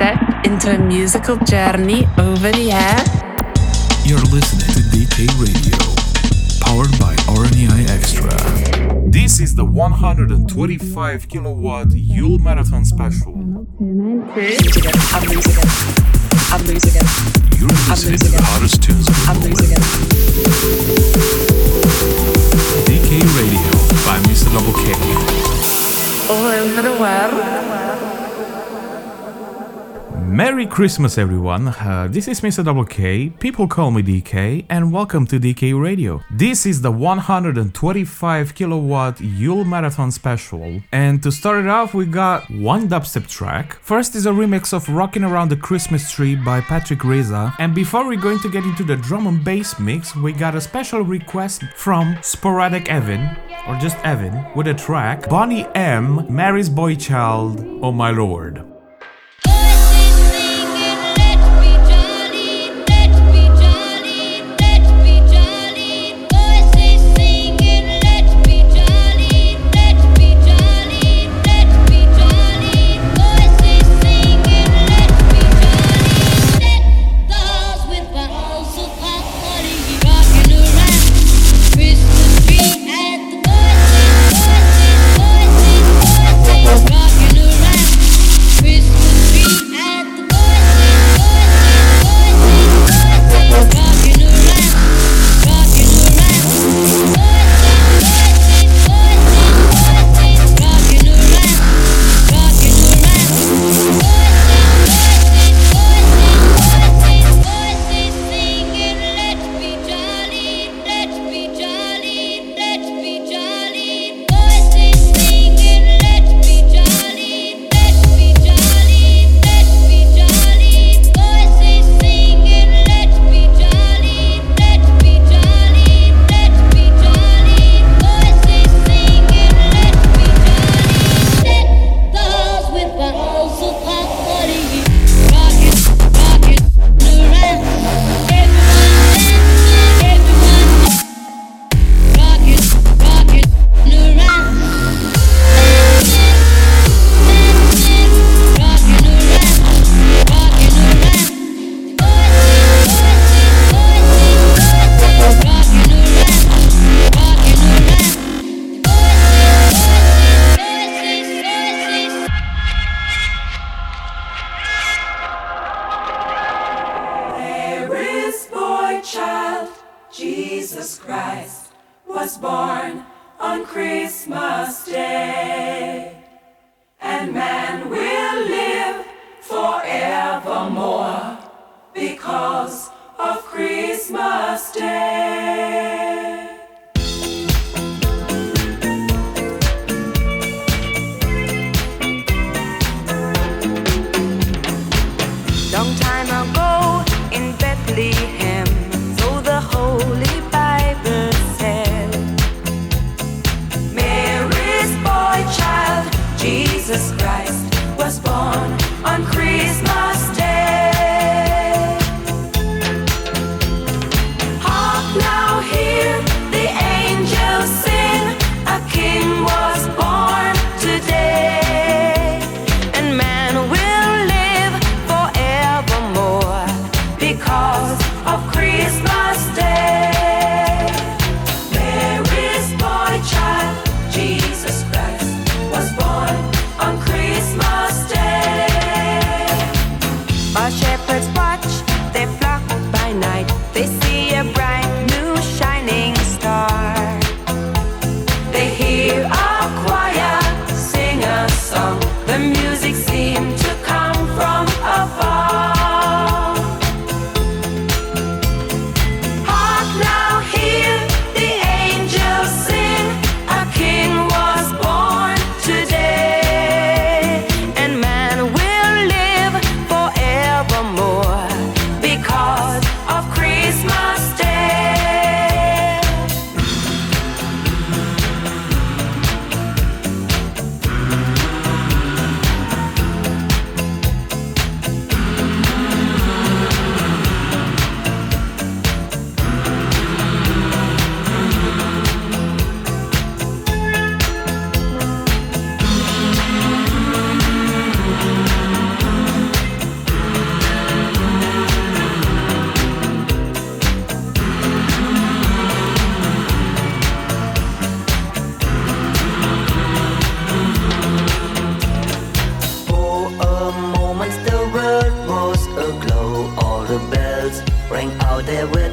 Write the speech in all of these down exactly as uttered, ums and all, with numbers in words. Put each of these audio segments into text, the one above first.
step into a musical journey over the air. You're listening to D K Radio, powered by R N E I Extra. This is the one hundred twenty-five kilowatt Yule Marathon Special. I'm losing it. I'm losing it. I'm losing it. You're listening to the hottest tunes of the I'm moment. losing it. D K Radio by Mister Double K. All over the world. Merry Christmas, everyone. Uh, this is Mister Double K. People call me D K, and welcome to D K Radio. This is the one hundred twenty-five kilowatt Yule Marathon Special. And to start it off, we got one dubstep track. First is a remix of Rockin' Around the Christmas Tree by Patrick Reza. And before we're going to get into the drum and bass mix, we got a special request from Sporadic Evan, or just Evan, with a track Bonnie M, Mary's Boy Child, Oh My Lord. Now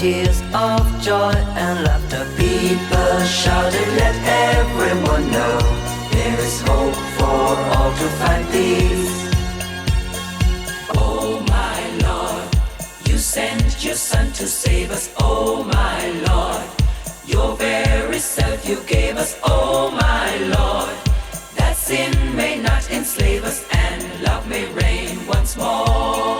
tears of joy and laughter. People shouted, let everyone know there is hope for all to find peace. Oh my Lord, you sent your Son to save us. Oh my Lord, your very self you gave us. Oh my Lord, that sin may not enslave us and love may reign once more.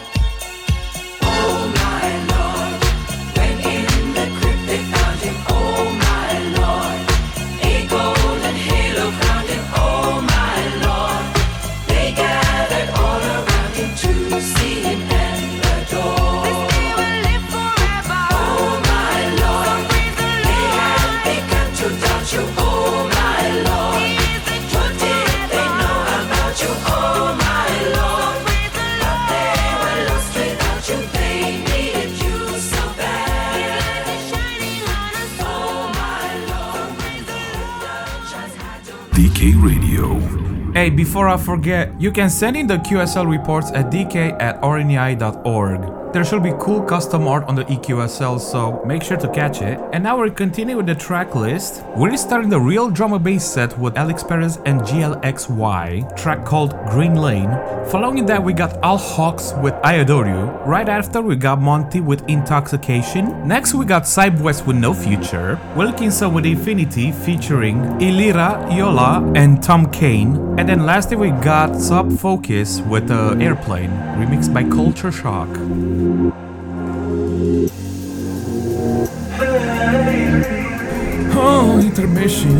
Oh my Lord, when in the crypt they found him. Oh my Lord, a golden halo crowned him. Oh my Lord, they gathered all around him to see him and adore. This day will live forever. Oh my Lord, they had begun to doubt you. Oh my Lord, what did they know about you? Oh my Lord, but they were lost without you. They needed you so bad. Oh my Lord, the just had to. D K Radio. Hey, before I forget, you can send in the Q S L reports at d k at r n e i dot org. There should be cool custom art on the E Q S L, so make sure to catch it. And now we're continuing with the track list. We're starting the real drum and bass set with Alex Perez and G L X Y, track called Green Lane. Following that, we got Al Hawks with I Adore You. Right after, we got Monty with Intoxication. Next, we got Sidewest with No Future. Wilkinson with Infinity featuring Ilira, Yola, and Tom Kane. And then lastly, we got Sub Focus with uh, Airplane, remixed by Culture Shock. Oh, intermission.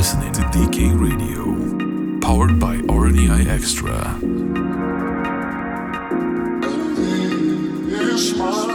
listening to D K Radio, powered by R N E I Extra. It's mine.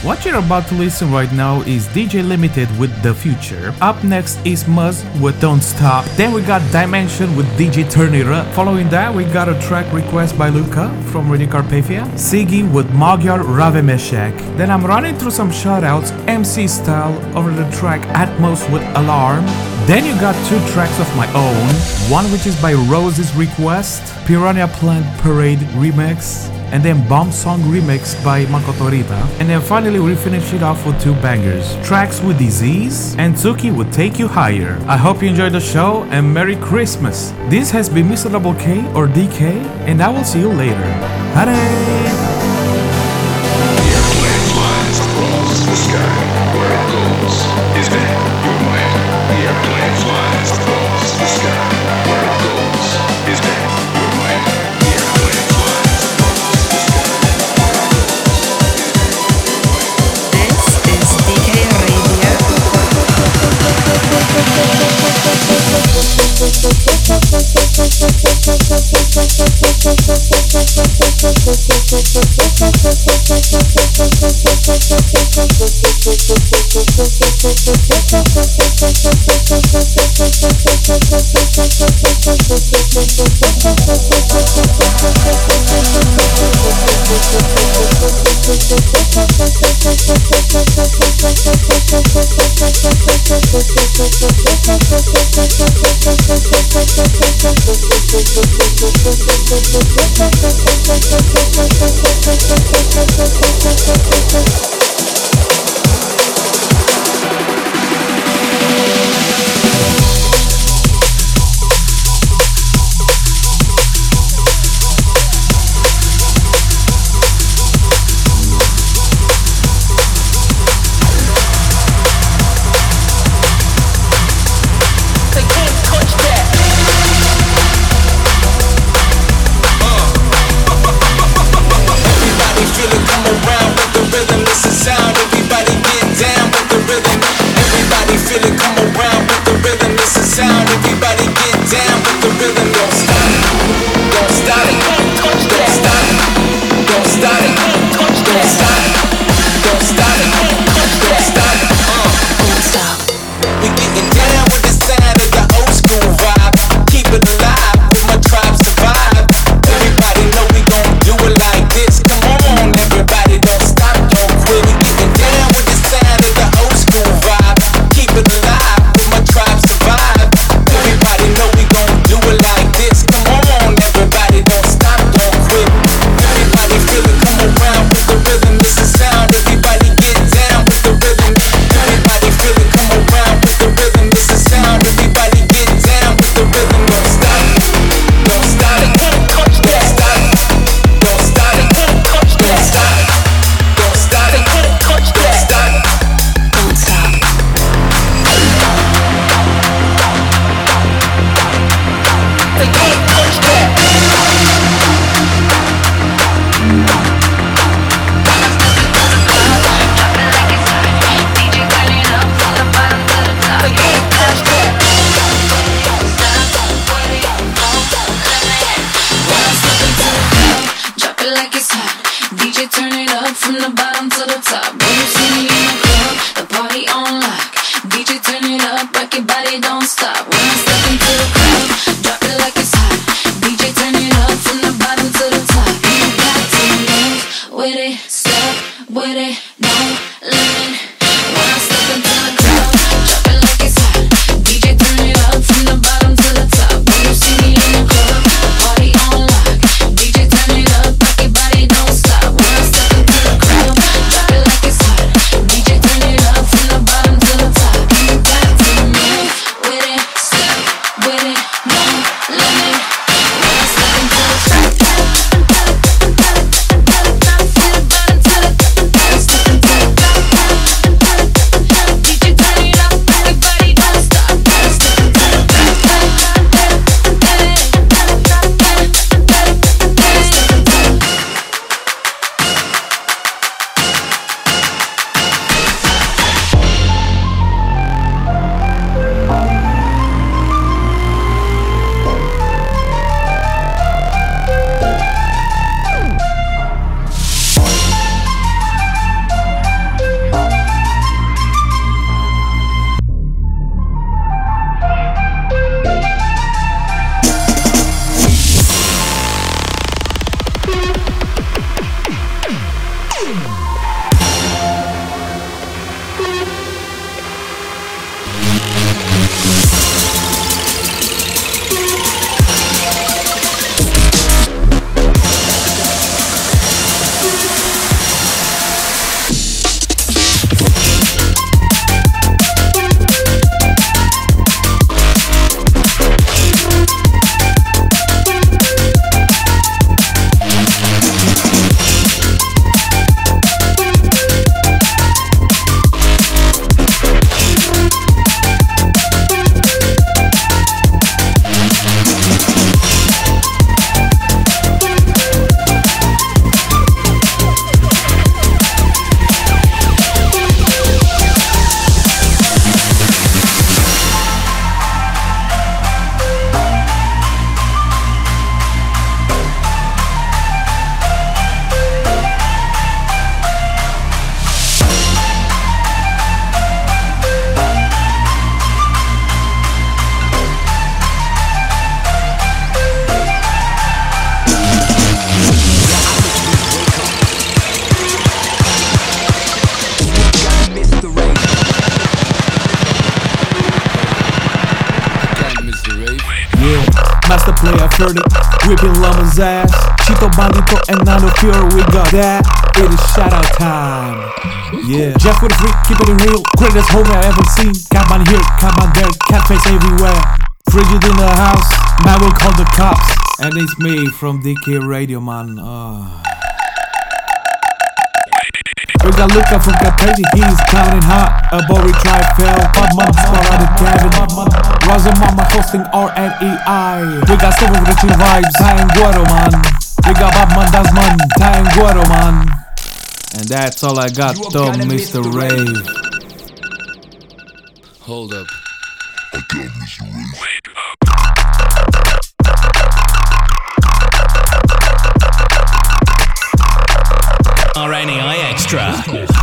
What you're about to listen right now is D J Limited with The Future. Up next is Muzz with Don't Stop. Then we got Dimension with D J Turn It Up. Following that, we got a track request by Luca from Radio Carpathia. Siggy with Magyar Ravemeshek. Then I'm running through some shoutouts, M C style, over the track Atmos with Alarm. Then you got two tracks of my own. One which is by Rose's request, Piranha Plant Parade remix, and then Bomb Song remix by Makoto Rita. And then finally we finish it off with two bangers, Tracks with Disease and Tsuki would Take You Higher. I hope you enjoyed the show and Merry Christmas. This has been Mister Double K or D K, and I will see you later. Hare! The sky, where it goes, is that your mind? The airplane flies across the sky, where it goes, is that your mind? The airplane flies across the sky, where it goes, is that your mind? This is D K play a thirty, whipping llama's ass. Chito Bandito and Nando Pure, we got that. It is shout out time. Yeah, Jeff with a freak, keep it real. Greatest homie I ever seen. Cabman here, cabman there, catface everywhere. Frigid in the house, man will call the cops. And it's me from D K Radio, man. Oh. We got Luca from Capeti, he's counting hot. A Bori tribe fell, Bob Mom spot out of Gavin. Raza Mama hosting R N E I. We got some of the chill vibes, Tanguero, man. We got Bob Man, Dasman, Tanguero, man. And that's all I got, though, Mister Rave. Hold up. I got Mister Rave. Wait up. R N E I Extra.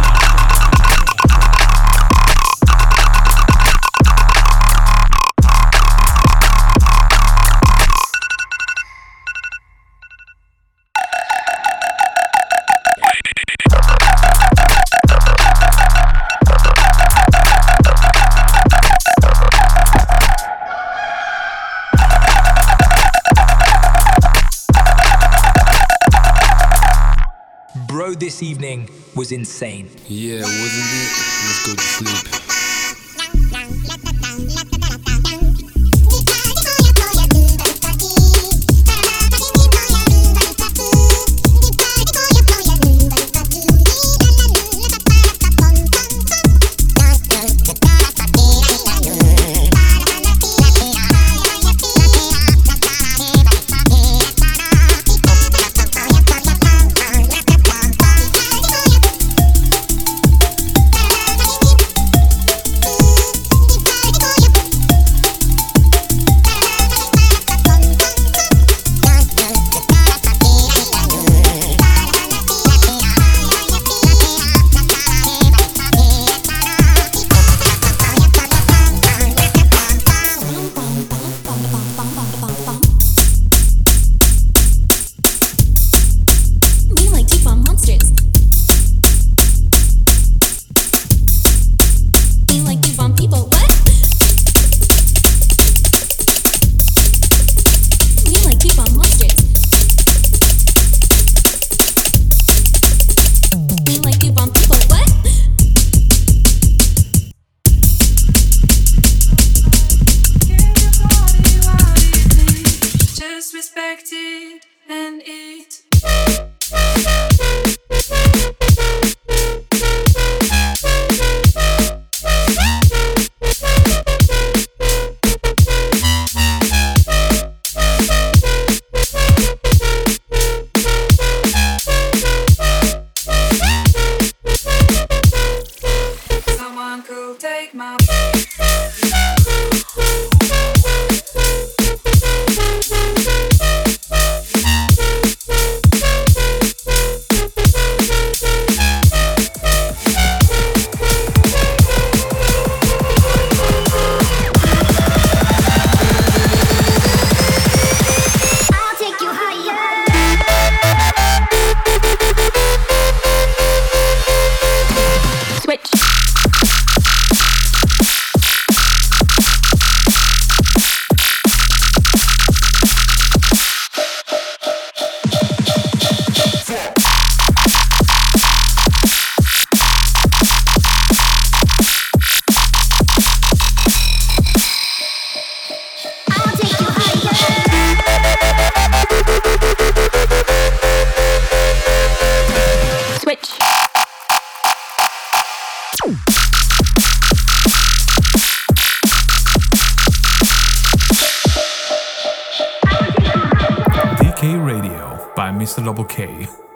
Bro, this evening was insane. Yeah, wasn't it? Let's go to sleep. Mister Double K.